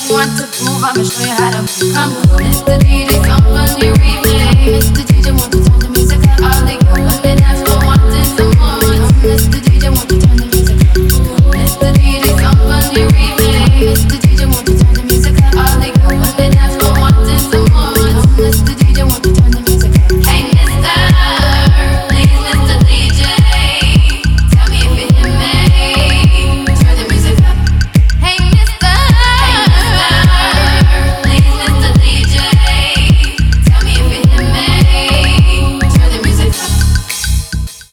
Want to move, I'ma show you how to come on. Mr. DJ, come on your replay. Mr. DJ, want to